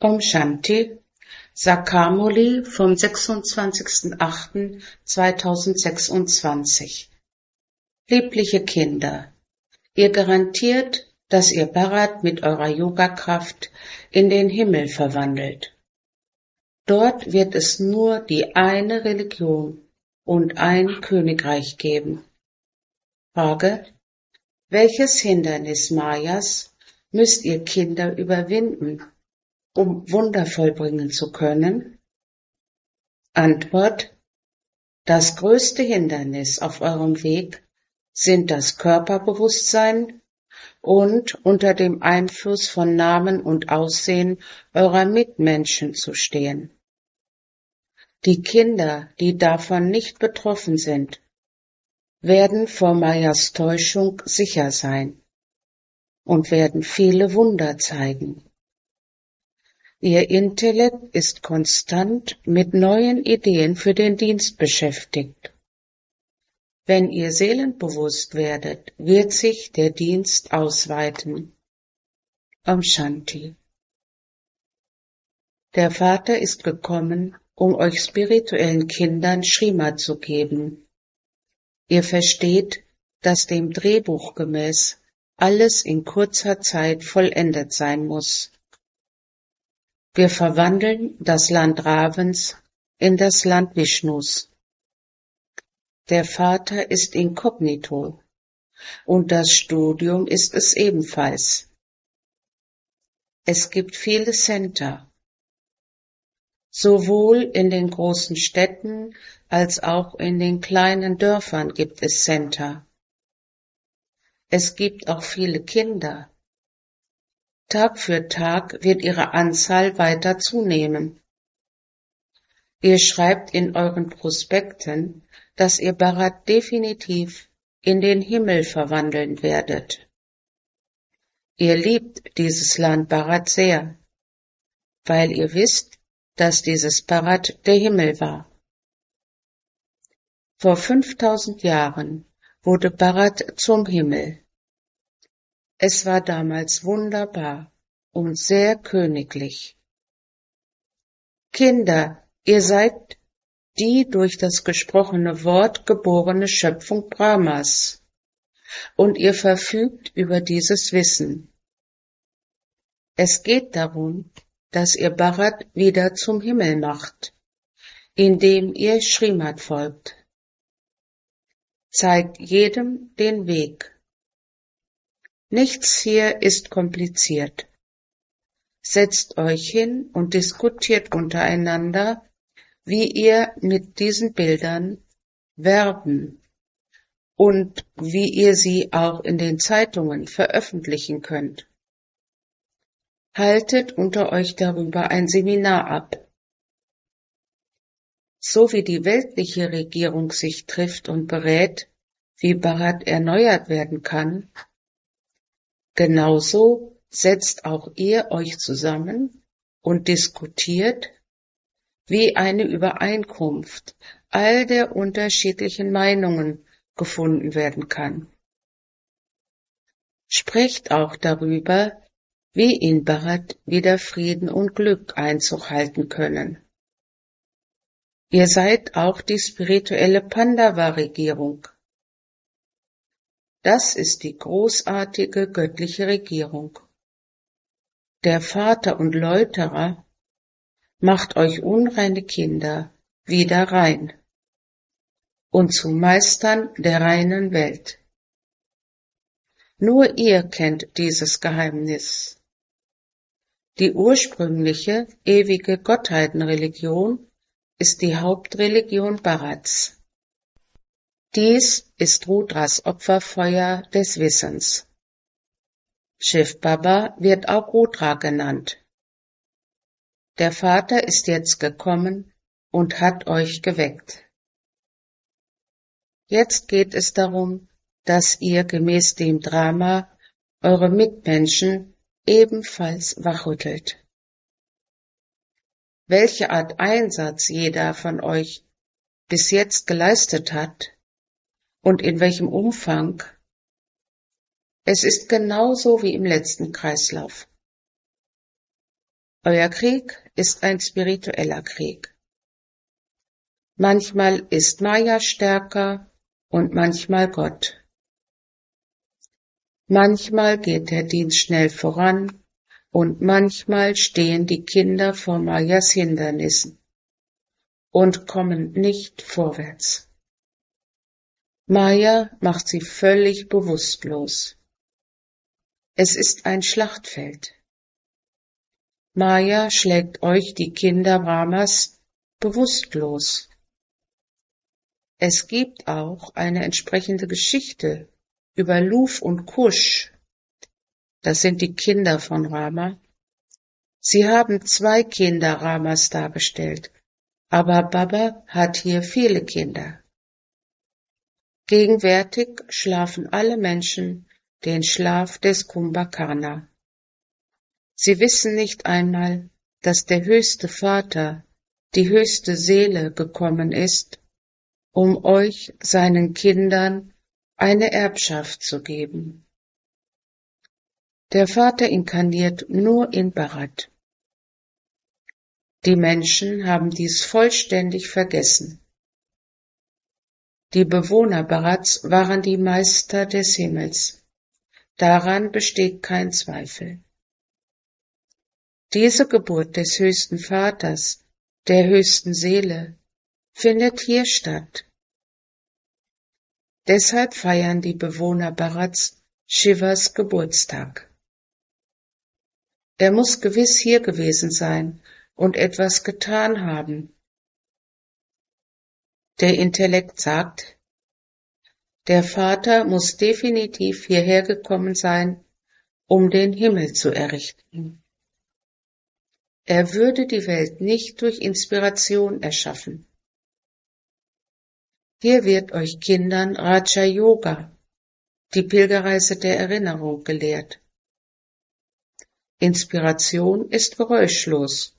Om Shanti, Sakamuli vom 26.08.2026. Liebliche Kinder, ihr garantiert, dass ihr Bharat mit eurer Yoga-Kraft in den Himmel verwandelt. Dort wird es nur die eine Religion und ein Königreich geben. Frage: Welches Hindernis Mayas müsst ihr Kinder überwinden, um Wunder vollbringen zu können? Antwort: Das größte Hindernis auf eurem Weg sind das Körperbewusstsein und unter dem Einfluss von Namen und Aussehen eurer Mitmenschen zu stehen. Die Kinder, die davon nicht betroffen sind, werden vor Mayas Täuschung sicher sein und werden viele Wunder zeigen. Ihr Intellekt ist konstant mit neuen Ideen für den Dienst beschäftigt. Wenn ihr seelenbewusst werdet, wird sich der Dienst ausweiten. Om Shanti. Der Vater ist gekommen, um euch spirituellen Kindern Srimad zu geben. Ihr versteht, dass dem Drehbuch gemäß alles in kurzer Zeit vollendet sein muss. Wir verwandeln das Land Ravens in das Land Vishnus. Der Vater ist inkognito und das Studium ist es ebenfalls. Es gibt viele Center. Sowohl in den großen Städten als auch in den kleinen Dörfern gibt es Center. Es gibt auch viele Kinder. Tag für Tag wird ihre Anzahl weiter zunehmen. Ihr schreibt in euren Prospekten, dass ihr Bharat definitiv in den Himmel verwandeln werdet. Ihr liebt dieses Land Bharat sehr, weil ihr wisst, dass dieses Bharat der Himmel war. Vor 5000 Jahren wurde Bharat zum Himmel. Es war damals wunderbar und sehr königlich. Kinder, ihr seid die durch das gesprochene Wort geborene Schöpfung Brahmas, und ihr verfügt über dieses Wissen. Es geht darum, dass ihr Bharat wieder zum Himmel macht, indem ihr Srimad folgt. Zeigt jedem den Weg. Nichts hier ist kompliziert. Setzt euch hin und diskutiert untereinander, wie ihr mit diesen Bildern werben und wie ihr sie auch in den Zeitungen veröffentlichen könnt. Haltet unter euch darüber ein Seminar ab. So wie die weltliche Regierung sich trifft und berät, wie Bharat erneuert werden kann, genauso setzt auch ihr euch zusammen und diskutiert, wie eine Übereinkunft all der unterschiedlichen Meinungen gefunden werden kann. Sprecht auch darüber, wie in Bharat wieder Frieden und Glück Einzug halten können. Ihr seid auch die spirituelle Pandava-Regierung. Das ist die großartige göttliche Regierung. Der Vater und Läuterer macht euch unreine Kinder wieder rein und zu Meistern der reinen Welt. Nur ihr kennt dieses Geheimnis. Die ursprüngliche, ewige Gottheitenreligion ist die Hauptreligion Bharats. Dies ist Rudras Opferfeuer des Wissens. Shiv Baba wird auch Rudra genannt. Der Vater ist jetzt gekommen und hat euch geweckt. Jetzt geht es darum, dass ihr gemäß dem Drama eure Mitmenschen ebenfalls wachrüttelt. Welche Art Einsatz jeder von euch bis jetzt geleistet hat und in welchem Umfang, es ist genauso wie im letzten Kreislauf. Euer Krieg ist ein spiritueller Krieg. Manchmal ist Maya stärker und manchmal Gott. Manchmal geht der Dienst schnell voran und manchmal stehen die Kinder vor Mayas Hindernissen und kommen nicht vorwärts. Maya macht sie völlig bewusstlos. Es ist ein Schlachtfeld. Maya schlägt euch die Kinder Brahmas bewusstlos. Es gibt auch eine entsprechende Geschichte über Luf und Kush. Das sind die Kinder von Rama. Sie haben 2 Kinder Ramas dargestellt, aber Baba hat hier viele Kinder. Gegenwärtig schlafen alle Menschen den Schlaf des Kumbhakarna. Sie wissen nicht einmal, dass der höchste Vater, die höchste Seele gekommen ist, um euch, seinen Kindern, eine Erbschaft zu geben. Der Vater inkarniert nur in Bharat. Die Menschen haben dies vollständig vergessen. Die Bewohner Bharats waren die Meister des Himmels. Daran besteht kein Zweifel. Diese Geburt des höchsten Vaters, der höchsten Seele, findet hier statt. Deshalb feiern die Bewohner Bharats Shivas Geburtstag. Er muss gewiss hier gewesen sein und etwas getan haben. Der Intellekt sagt, der Vater muss definitiv hierher gekommen sein, um den Himmel zu errichten. Er würde die Welt nicht durch Inspiration erschaffen. Hier wird euch Kindern Raja Yoga, die Pilgerreise der Erinnerung, gelehrt. Inspiration ist geräuschlos.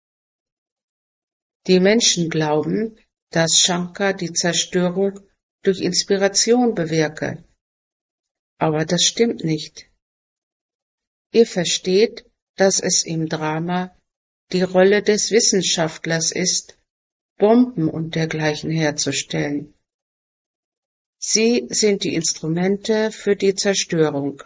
Die Menschen glauben, dass Shankar die Zerstörung durch Inspiration bewirke. Aber das stimmt nicht. Ihr versteht, dass es im Drama die Rolle des Wissenschaftlers ist, Bomben und dergleichen herzustellen. Sie sind die Instrumente für die Zerstörung.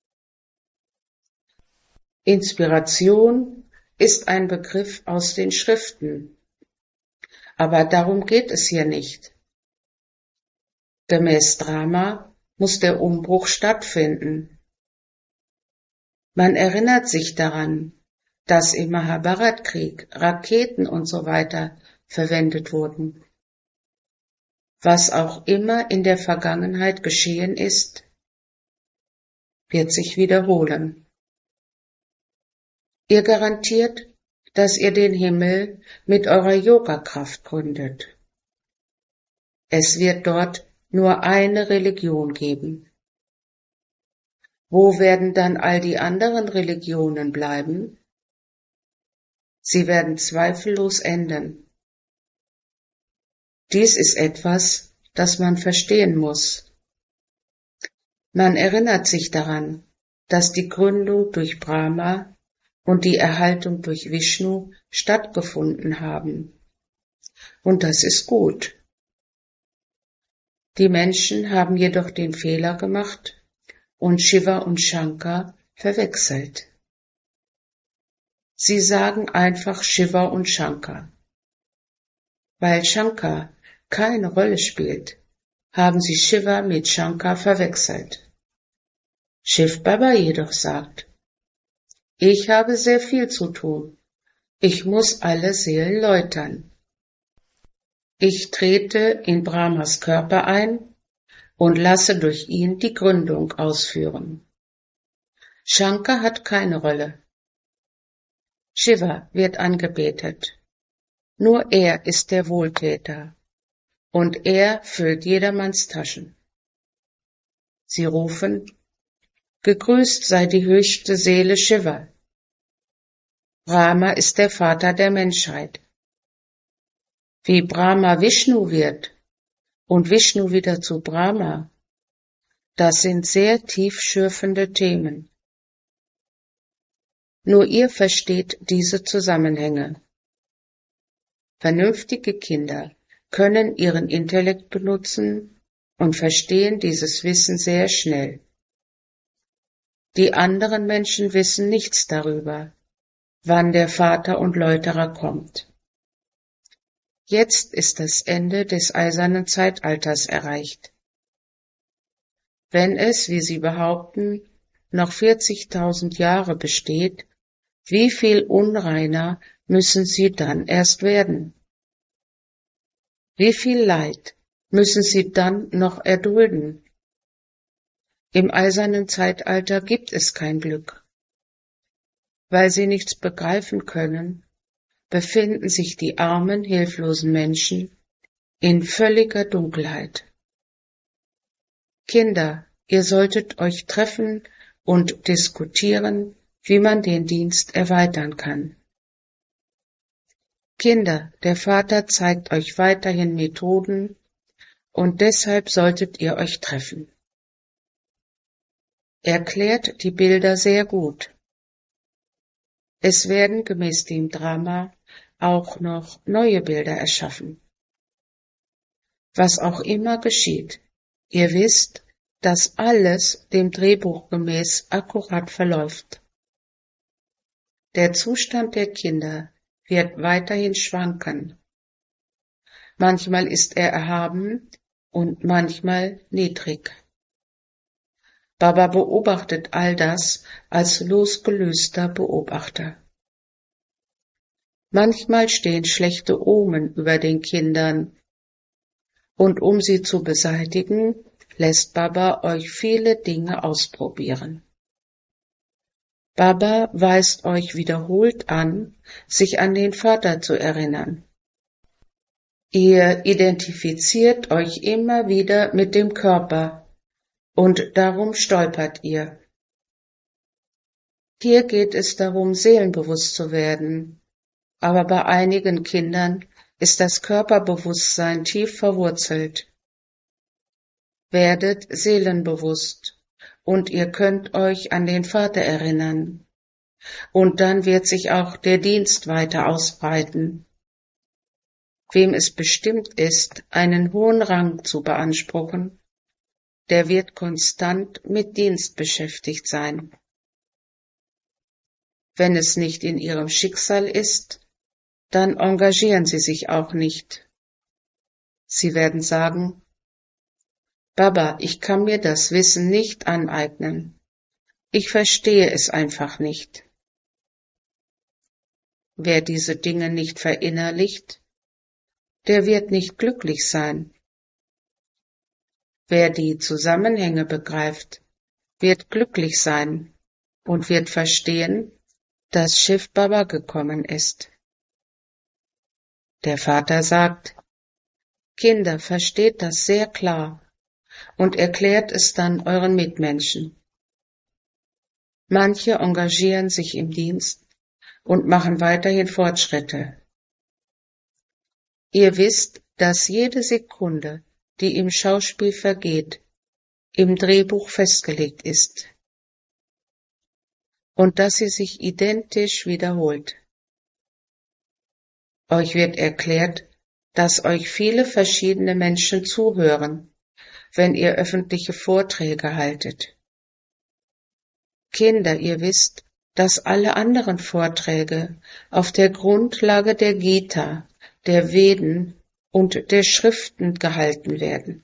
Inspiration ist ein Begriff aus den Schriften, aber darum geht es hier nicht. Gemäß Drama muss der Umbruch stattfinden. Man erinnert sich daran, dass im Mahabharat-Krieg Raketen und so weiter verwendet wurden. Was auch immer in der Vergangenheit geschehen ist, wird sich wiederholen. Ihr garantiert, dass ihr den Himmel mit eurer Yoga-Kraft gründet. Es wird dort nur eine Religion geben. Wo werden dann all die anderen Religionen bleiben? Sie werden zweifellos enden. Dies ist etwas, das man verstehen muss. Man erinnert sich daran, dass die Gründung durch Brahma und die Erhaltung durch Vishnu stattgefunden haben. Und das ist gut. Die Menschen haben jedoch den Fehler gemacht und Shiva und Shankar verwechselt. Sie sagen einfach Shiva und Shankar. Weil Shankar keine Rolle spielt, haben sie Shiva mit Shankar verwechselt. Shiv Baba jedoch sagt, ich habe sehr viel zu tun. Ich muss alle Seelen läutern. Ich trete in Brahmas Körper ein und lasse durch ihn die Gründung ausführen. Shankar hat keine Rolle. Shiva wird angebetet. Nur er ist der Wohltäter. Und er füllt jedermanns Taschen. Sie rufen, gegrüßt sei die höchste Seele Shiva. Brahma ist der Vater der Menschheit. Wie Brahma Vishnu wird und Vishnu wieder zu Brahma, das sind sehr tiefschürfende Themen. Nur ihr versteht diese Zusammenhänge. Vernünftige Kinder können ihren Intellekt benutzen und verstehen dieses Wissen sehr schnell. Die anderen Menschen wissen nichts darüber, wann der Vater und Läuterer kommt. Jetzt ist das Ende des eisernen Zeitalters erreicht. Wenn es, wie Sie behaupten, noch 40.000 Jahre besteht, wie viel unreiner müssen Sie dann erst werden? Wie viel Leid müssen Sie dann noch erdulden? Im eisernen Zeitalter gibt es kein Glück. Weil Sie nichts begreifen können, befinden sich die armen, hilflosen Menschen in völliger Dunkelheit. Kinder, ihr solltet euch treffen und diskutieren, wie man den Dienst erweitern kann. Kinder, der Vater zeigt euch weiterhin Methoden und deshalb solltet ihr euch treffen. Erklärt die Bilder sehr gut. Es werden gemäß dem Drama auch noch neue Bilder erschaffen. Was auch immer geschieht, ihr wisst, dass alles dem Drehbuch gemäß akkurat verläuft. Der Zustand der Kinder wird weiterhin schwanken. Manchmal ist er erhaben und manchmal niedrig. Baba beobachtet all das als losgelöster Beobachter. Manchmal stehen schlechte Omen über den Kindern, und um sie zu beseitigen, lässt Baba euch viele Dinge ausprobieren. Baba weist euch wiederholt an, sich an den Vater zu erinnern. Ihr identifiziert euch immer wieder mit dem Körper, und darum stolpert ihr. Hier geht es darum, seelenbewusst zu werden, aber bei einigen Kindern ist das Körperbewusstsein tief verwurzelt. Werdet seelenbewusst, und ihr könnt euch an den Vater erinnern, und dann wird sich auch der Dienst weiter ausbreiten. Wem es bestimmt ist, einen hohen Rang zu beanspruchen, der wird konstant mit Dienst beschäftigt sein. Wenn es nicht in ihrem Schicksal ist, dann engagieren sie sich auch nicht. Sie werden sagen, Baba, ich kann mir das Wissen nicht aneignen. Ich verstehe es einfach nicht. Wer diese Dinge nicht verinnerlicht, der wird nicht glücklich sein. Wer die Zusammenhänge begreift, wird glücklich sein und wird verstehen, dass Shiv Baba gekommen ist. Der Vater sagt, Kinder, versteht das sehr klar und erklärt es dann euren Mitmenschen. Manche engagieren sich im Dienst und machen weiterhin Fortschritte. Ihr wisst, dass jede Sekunde, die im Schauspiel vergeht, im Drehbuch festgelegt ist und dass sie sich identisch wiederholt. Euch wird erklärt, dass euch viele verschiedene Menschen zuhören, wenn ihr öffentliche Vorträge haltet. Kinder, ihr wisst, dass alle anderen Vorträge auf der Grundlage der Gita, der Veden und der Schriften gehalten werden.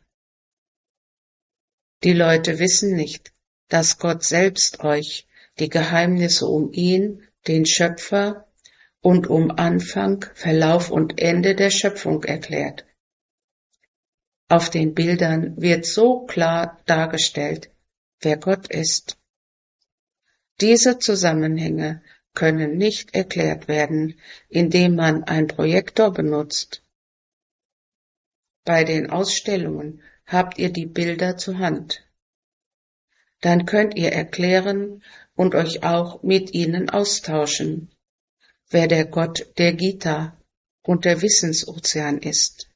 Die Leute wissen nicht, dass Gott selbst euch die Geheimnisse um ihn, den Schöpfer, und um Anfang, Verlauf und Ende der Schöpfung erklärt. Auf den Bildern wird so klar dargestellt, wer Gott ist. Diese Zusammenhänge können nicht erklärt werden, indem man einen Projektor benutzt. Bei den Ausstellungen habt ihr die Bilder zur Hand. Dann könnt ihr erklären und euch auch mit ihnen austauschen, wer der Gott der Gita und der Wissensozean ist.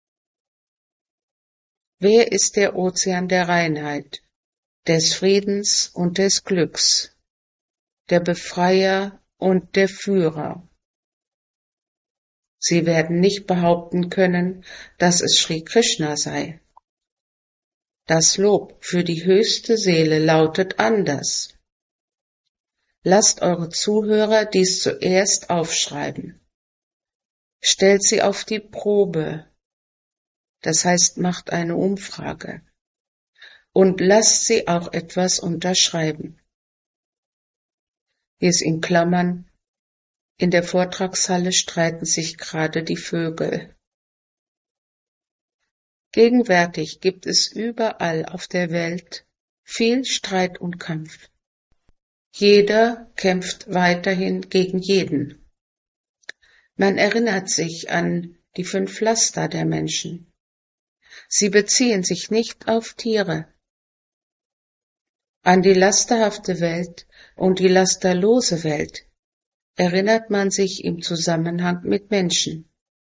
Wer ist der Ozean der Reinheit, des Friedens und des Glücks? der Befreier und der Führer. Sie werden nicht behaupten können, dass es Sri Krishna sei. Das Lob für die höchste Seele lautet anders. Lasst eure Zuhörer dies zuerst aufschreiben. Stellt sie auf die Probe, das heißt, macht eine Umfrage, und lasst sie auch etwas unterschreiben. Hier ist in Klammern: In der Vortragshalle streiten sich gerade die Vögel. Gegenwärtig gibt es überall auf der Welt viel Streit und Kampf. Jeder kämpft weiterhin gegen jeden. Man erinnert sich an die 5 Laster der Menschen. Sie beziehen sich nicht auf Tiere. An die lasterhafte Welt und die lasterlose Welt erinnert man sich im Zusammenhang mit Menschen.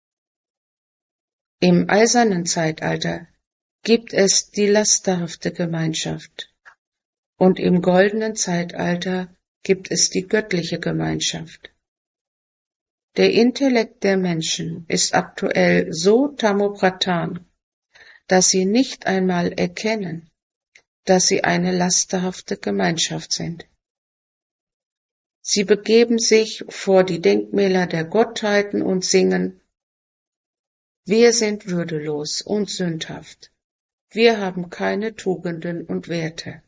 Im eisernen Zeitalter gibt es die lasterhafte Gemeinschaft und im goldenen Zeitalter gibt es die göttliche Gemeinschaft. Der Intellekt der Menschen ist aktuell so tamopradhan, dass sie nicht einmal erkennen, dass sie eine lasterhafte Gemeinschaft sind. Sie begeben sich vor die Denkmäler der Gottheiten und singen: Wir sind würdelos und sündhaft. Wir haben keine Tugenden und Werte.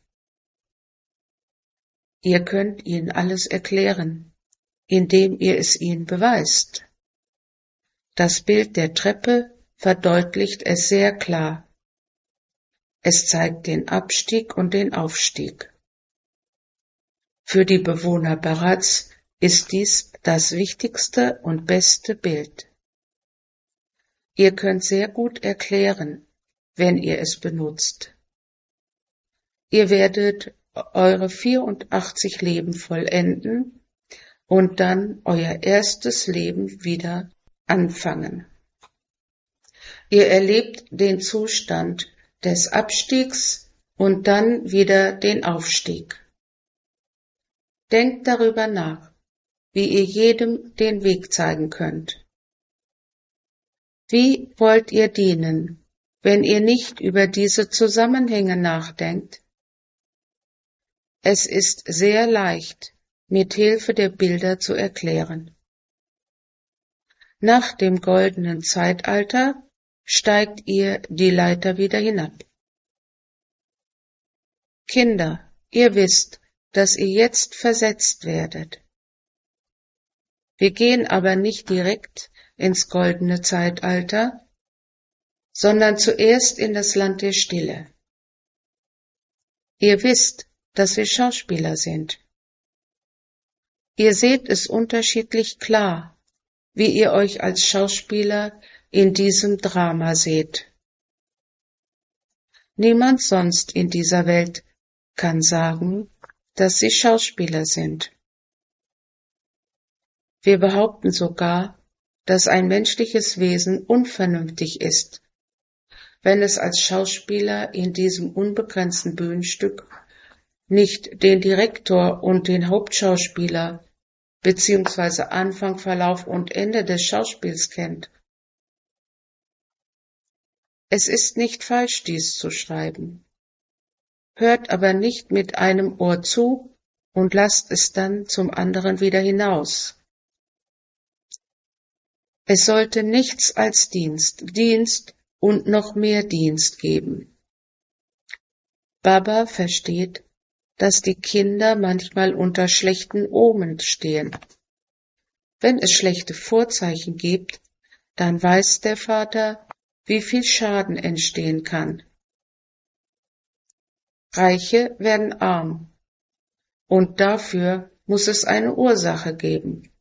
Ihr könnt ihnen alles erklären, indem ihr es ihnen beweist. Das Bild der Treppe verdeutlicht es sehr klar. Es zeigt den Abstieg und den Aufstieg. Für die Bewohner Bharats ist dies das wichtigste und beste Bild. Ihr könnt sehr gut erklären, wenn ihr es benutzt. Ihr werdet eure 84 Leben vollenden und dann euer erstes Leben wieder anfangen. Ihr erlebt den Zustand des Abstiegs und dann wieder den Aufstieg. Denkt darüber nach, wie ihr jedem den Weg zeigen könnt. Wie wollt ihr dienen, wenn ihr nicht über diese Zusammenhänge nachdenkt? Es ist sehr leicht, mit Hilfe der Bilder zu erklären. Nach dem goldenen Zeitalter steigt ihr die Leiter wieder hinab. Kinder, ihr wisst, dass ihr jetzt versetzt werdet. Wir gehen aber nicht direkt ins goldene Zeitalter, sondern zuerst in das Land der Stille. Ihr wisst, dass wir Schauspieler sind. Ihr seht es unterschiedlich klar, wie ihr euch als Schauspieler in diesem Drama seht. Niemand sonst in dieser Welt kann sagen, dass sie Schauspieler sind. Wir behaupten sogar, dass ein menschliches Wesen unvernünftig ist, wenn es als Schauspieler in diesem unbegrenzten Bühnenstück nicht den Direktor und den Hauptschauspieler bzw. Anfang, Verlauf und Ende des Schauspiels kennt. Es ist nicht falsch, dies zu schreiben. Hört aber nicht mit einem Ohr zu und lasst es dann zum anderen wieder hinaus. Es sollte nichts als Dienst und noch mehr Dienst geben. Baba versteht, dass die Kinder manchmal unter schlechten Omen stehen. Wenn es schlechte Vorzeichen gibt, dann weiß der Vater, wie viel Schaden entstehen kann. Reiche werden arm, und dafür muss es eine Ursache geben.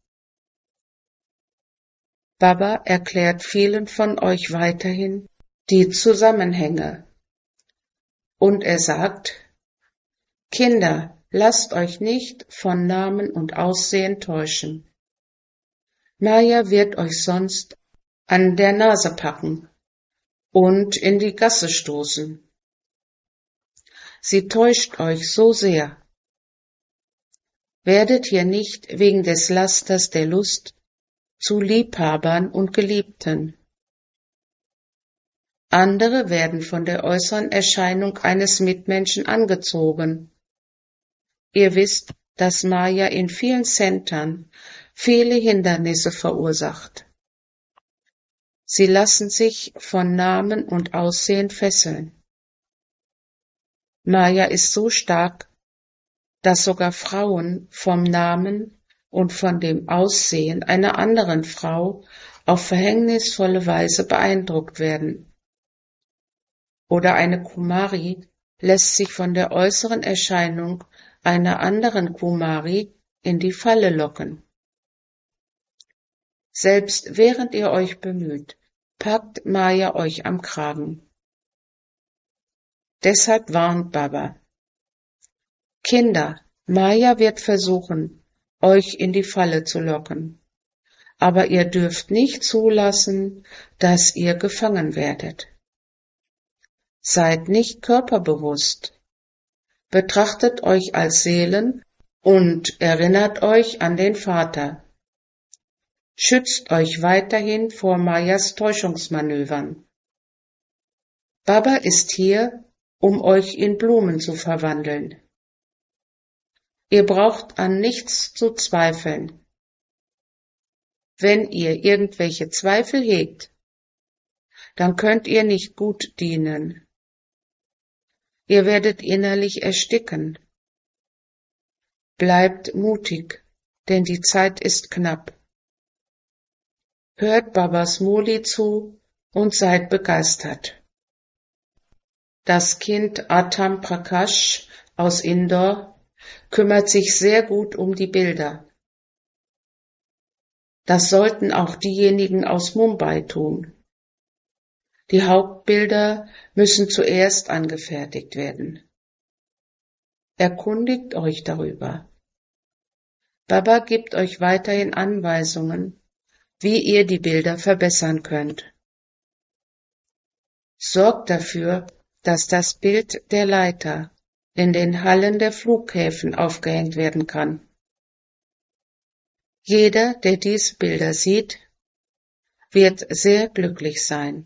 Baba erklärt vielen von euch weiterhin die Zusammenhänge. Und er sagt: Kinder, lasst euch nicht von Namen und Aussehen täuschen. Maya wird euch sonst an der Nase packen und in die Gasse stoßen. Sie täuscht euch so sehr. Werdet hier nicht wegen des Lasters der Lust zu Liebhabern und Geliebten. Andere werden von der äußeren Erscheinung eines Mitmenschen angezogen. Ihr wisst, dass Maya in vielen Centern viele Hindernisse verursacht. Sie lassen sich von Namen und Aussehen fesseln. Maya ist so stark, dass sogar Frauen vom Namen und von dem Aussehen einer anderen Frau auf verhängnisvolle Weise beeindruckt werden. Oder eine Kumari lässt sich von der äußeren Erscheinung einer anderen Kumari in die Falle locken. Selbst während ihr euch bemüht, packt Maya euch am Kragen. Deshalb warnt Baba. Kinder, Maya wird versuchen, euch in die Falle zu locken. Aber ihr dürft nicht zulassen, dass ihr gefangen werdet. Seid nicht körperbewusst. Betrachtet euch als Seelen und erinnert euch an den Vater. Schützt euch weiterhin vor Mayas Täuschungsmanövern. Baba ist hier, um euch in Blumen zu verwandeln. Ihr braucht an nichts zu zweifeln. Wenn ihr irgendwelche Zweifel hegt, dann könnt ihr nicht gut dienen. Ihr werdet innerlich ersticken. Bleibt mutig, denn die Zeit ist knapp. Hört Babas Moli zu und seid begeistert. Das Kind Atam Prakash aus Indore kümmert sich sehr gut um die Bilder. Das sollten auch diejenigen aus Mumbai tun. Die Hauptbilder müssen zuerst angefertigt werden. Erkundigt euch darüber. Baba gibt euch weiterhin Anweisungen, wie ihr die Bilder verbessern könnt. Sorgt dafür, dass das Bild der Leiter in den Hallen der Flughäfen aufgehängt werden kann. Jeder, der diese Bilder sieht, wird sehr glücklich sein.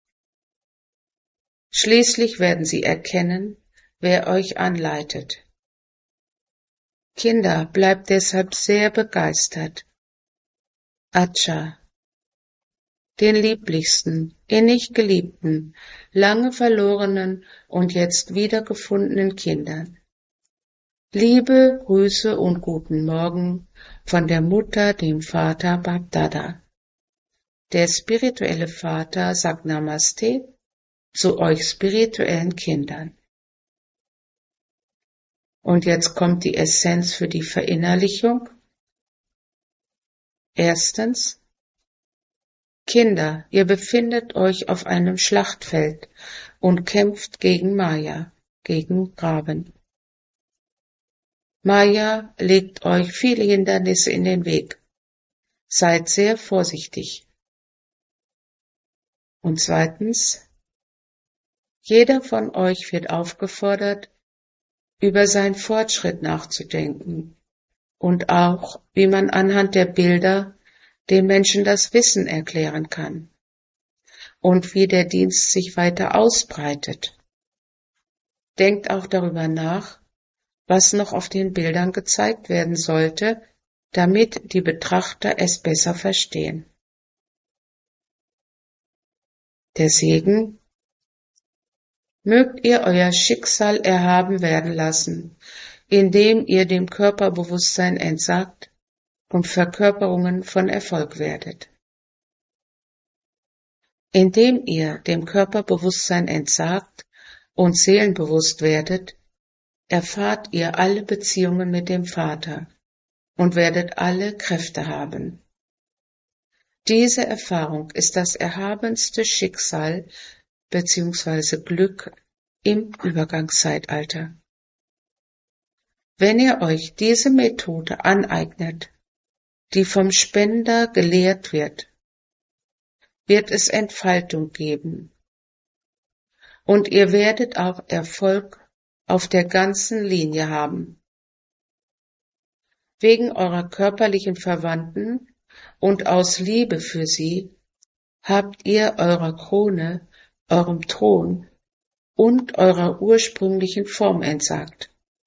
Schließlich werden sie erkennen, wer euch anleitet. Kinder, bleibt deshalb sehr begeistert. Acha, den lieblichsten, innig geliebten, lange verlorenen und jetzt wiedergefundenen Kindern. Liebe, Grüße und guten Morgen von der Mutter, dem Vater Bapdada. Der spirituelle Vater sagt Namaste zu euch spirituellen Kindern. Und jetzt kommt die Essenz für die Verinnerlichung. Erstens, Kinder, ihr befindet euch auf einem Schlachtfeld und kämpft gegen Maya, gegen Raben. Maya legt euch viele Hindernisse in den Weg. Seid sehr vorsichtig. Und zweitens, jeder von euch wird aufgefordert, über seinen Fortschritt nachzudenken und auch, wie man anhand der Bilder den Menschen das Wissen erklären kann und wie der Dienst sich weiter ausbreitet. Denkt auch darüber nach, was noch auf den Bildern gezeigt werden sollte, damit die Betrachter es besser verstehen. Der Segen: Mögt ihr euer Schicksal erhaben werden lassen, indem ihr dem Körperbewusstsein entsagt und Verkörperungen von Erfolg werdet. Indem ihr dem Körperbewusstsein entsagt und seelenbewusst werdet, erfahrt ihr alle Beziehungen mit dem Vater und werdet alle Kräfte haben. Diese Erfahrung ist das erhabenste Schicksal bzw. Glück im Übergangszeitalter. Wenn ihr euch diese Methode aneignet, die vom Spender gelehrt wird, wird es Entfaltung geben. Und ihr werdet auch Erfolg auf der ganzen Linie haben. wegen eurer körperlichen Verwandten und aus Liebe für sie habt ihr eurer Krone, eurem Thron und eurer ursprünglichen Form entsagt.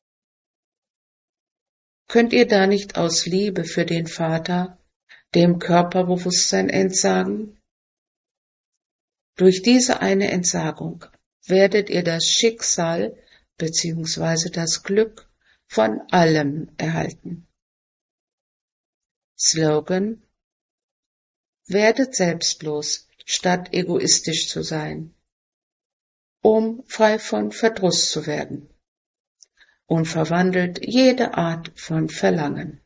Könnt ihr da nicht aus Liebe für den Vater dem Körperbewusstsein entsagen? Durch diese eine Entsagung werdet ihr das Schicksal bzw. das Glück von allem erhalten. Slogan: Werdet selbstlos, statt egoistisch zu sein, um frei von Verdruss zu werden, und verwandelt jede Art von Verlangen.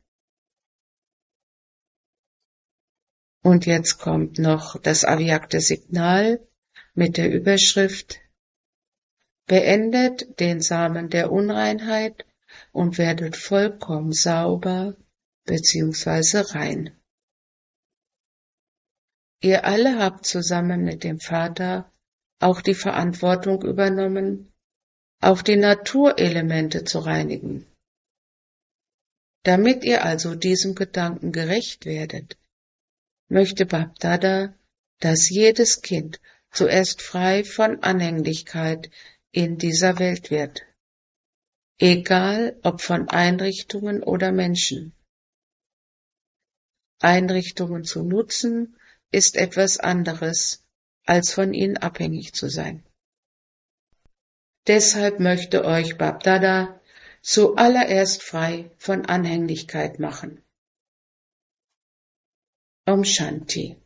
Und jetzt kommt noch das Avyakta Signal mit der Überschrift: Beendet den Samen der Unreinheit und werdet vollkommen sauber bzw. rein. Ihr alle habt zusammen mit dem Vater auch die Verantwortung übernommen, auch die Naturelemente zu reinigen. Damit ihr also diesem Gedanken gerecht werdet, möchte BapDada, dass jedes Kind zuerst frei von Anhänglichkeit in dieser Welt wird, egal ob von Einrichtungen oder Menschen. Einrichtungen zu nutzen ist etwas anderes, als von ihnen abhängig zu sein. Deshalb möchte euch BapDada zuallererst frei von Anhänglichkeit machen. Om Shanti.